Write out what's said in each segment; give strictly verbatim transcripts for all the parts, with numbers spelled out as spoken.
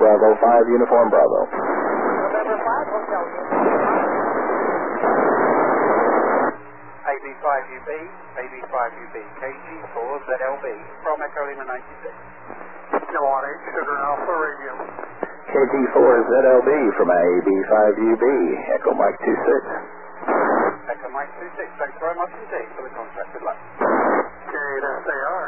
Bravo five, Uniform Bravo. November five, Hotel A B five U B, A B five U B, K G four Z L B, from Echo Lima ninety-six. No one eight, Sugar Alpha Radio. K G four Z L B from A B five U B, Echo Mike two six. Echo Mike two six, thanks very much indeed for the contract. Good luck. K eight S A R.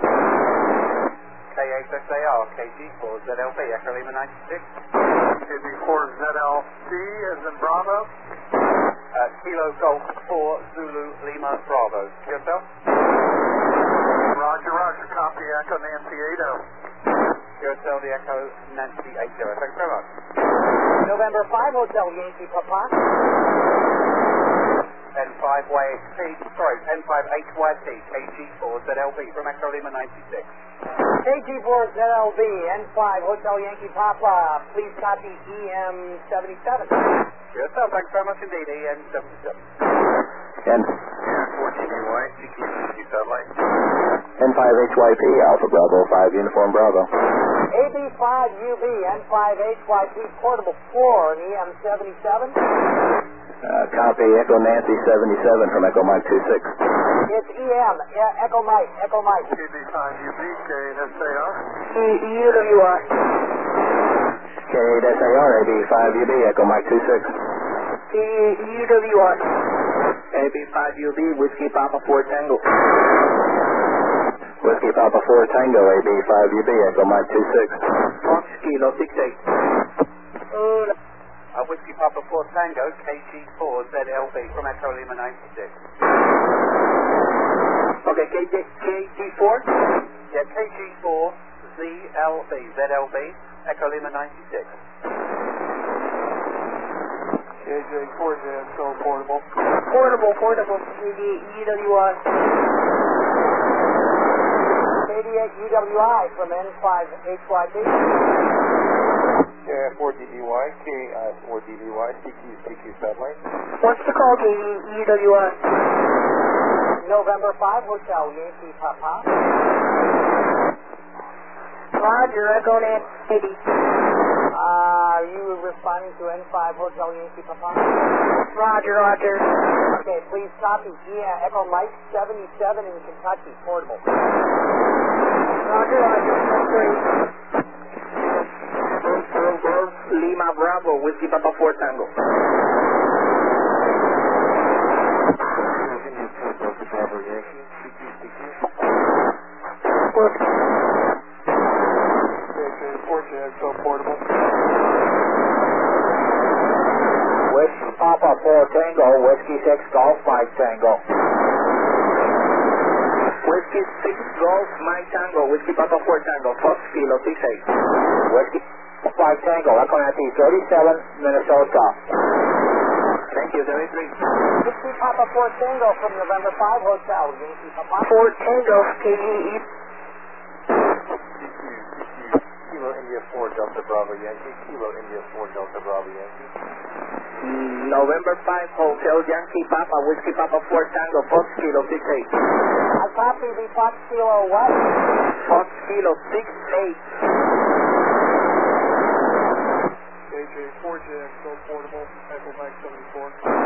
K eight S A R, K G four Z L B, Echo Lima ninety-six. K B four Z L D as in Bravo. Uh, Kilo Golf four Zulu Lima Bravo. Yourself? Roger, Roger, copy Echo Nancy eight oh. Yourself, the Echo Nancy eight oh. Thanks very much. November five, Hotel Yankee Papa. N five Y T, sorry, N five H Y T, K G four Z L B from Echo Lima ninety-six. K G four Z L B, N five Hotel Yankee Papa. Please copy E M seventy-seven. Yourself, thanks very much indeed, E M seventy-seven. N four T B Y, C Q fifty satellite. N five H Y P, Alpha Bravo five, Uniform Bravo. A B five U B, N five H Y P, Portable four, and E M seventy-seven. Uh, copy Echo Nancy seventy-seven from Echo Mike two six. It's E M, yeah, Echo Mike, Echo Mike. K B five U B, K eight S A R. U W I. K eight S A R, A B five U B, Echo Mike two six. U W I. A B five U B, Whiskey Papa four Tango. Whiskey Papa four Tango, A B five U B, Echo Mike two six. Fox Kilo six eight. Uh, Uh, Whiskey Papa four Tango, K G four Z L B from Echo Lima ninety-six. okay, K G, K G four? Yeah, K G four Z L B, Z L B, Echo Lima ninety-six. K J four Z, so portable. Portable, portable, U W I. eighty-eight U W I from N five H Y P. K four D B Y, K four D B Y, C Q C Q satellite. What's the call, K U W I? November five, Hotel Yankee Papa. Roger, Echo Nancy. Uh, are you responding to N five Hotel Yankee Papa? Roger, Roger. Okay, please copy. Yeah, Echo Mike seventy-seven in Kentucky, portable. Roger, Roger. Lima Bravo, Whiskey Papa four Tango. Whiskey Papa four Tango, Whiskey six Golf five Tango. Whiskey six Golf Mike Tango, Whiskey Papa four Tango, Fox Kilo six eight. Whiskey five Tango, Echo Nancy thirty-seven, Minnesota. Thank you, seventy-three. Whiskey Papa four Tango from November five Hotel Yankee Papa. four Tango, K G E. Kilo India four Delta Bravo Yankee, Kilo India four Delta Bravo Yankee. November five Hotel Yankee Papa, Whiskey Papa four Tango, Fox Kilo six eight. I copy the Fox Kilo what? Fox Kilo six eight. K J four J X O portable, Echo Mike seventy-four.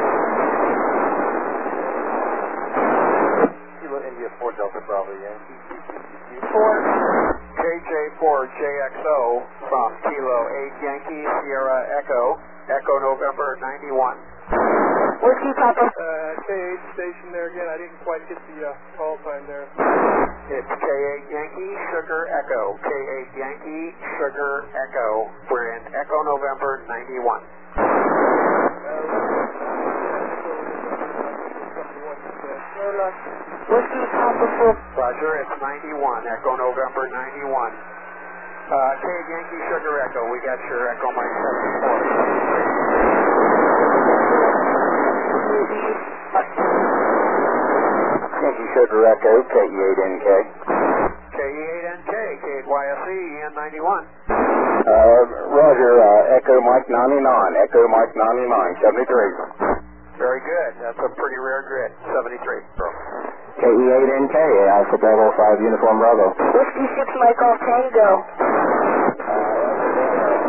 Kilo India four Delta Bravo Yankee. Four. K J four J X O from Kilo eight Yankee Sierra Echo, Echo November ninety-one. Whiskey Papa. Uh, K eight station there again. I didn't quite get the uh, call sign there. It's K eight Yankee Sugar Echo. K eight Yankee Sugar Echo. We're in Echo November ninety-one. Whiskey Papa four. Roger, it's ninety-one. Echo November ninety-one. Uh, K eight Yankee Sugar Echo. We got your Echo Mike seventy-four. Yankee Sugar Echo, K E eight N K. K E eight N K, K eight Y S E, E N ninety-one. Uh, Roger, uh, Echo Mike ninety-nine, Echo Mike ninety-nine, seventy-three. Very good. That's a pretty rare grid. seventy-three. K E eight N K, Alpha Bravo five, Uniform Bravo. Whiskey six Mike Golf Tango. Uh,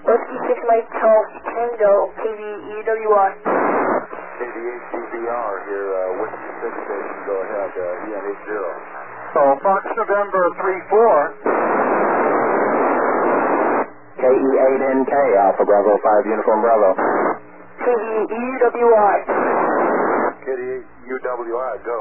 Whiskey six Mike Golf Tango, K V E W I. K V eight C B R here, uh, Whiskey six station, go ahead, uh, E N eight zero. So, Fox November three four. K E eight N K, Alpha Bravo five, Uniform Bravo. K V E W I. K D eight U W I, go.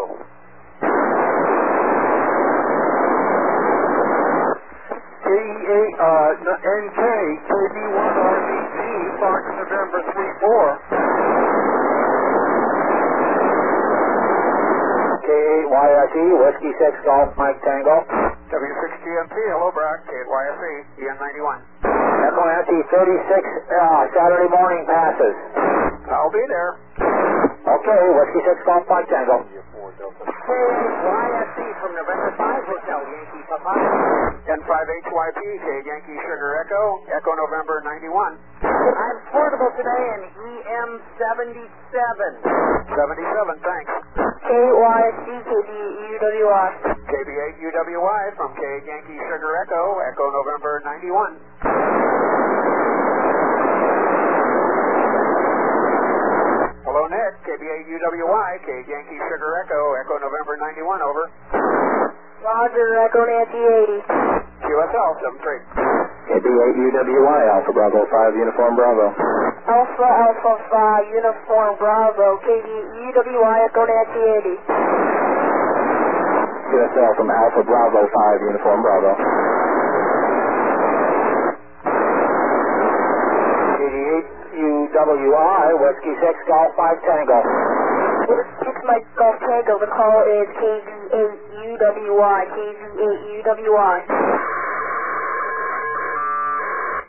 K E eight uh, N K, K B one R B G, Fox November three four. K eight Y S E, Whiskey six Golf Mike Tango. W six G M T, hello Brock, K eight Y S E, E N ninety-one. Echo Nancy thirty-six, uh, Saturday morning passes. I'll be there. Okay, Whiskey six Golf Mike Tango. K Y S E from November five Hotel Yankee Papa. N five H Y P, K Yankee Sugar Echo, Echo November ninety-one. I'm portable today in E M seventy-seven. seventy-seven, thanks. K Y S E, K V E U W I. K B eight U W I from K Yankee Sugar Echo, Echo November ninety-one. Hello Nick, K B eight U W I, K Yankee Sugar Echo, Echo November ninety-one, over. Roger, Echo Nancy eighty. Q S L seven three. K B eight U W I, Alpha Bravo five, Uniform Bravo. Alpha Alpha five, Uniform Bravo, K V E U W I, Echo Nancy eighty. Q S L from Alpha Bravo five, Uniform Bravo. K D eight U W I, Whiskey six Golf Mike Tango. Whiskey six Mike Golf Tango, the call is K V eight U W I, K V eight U W I.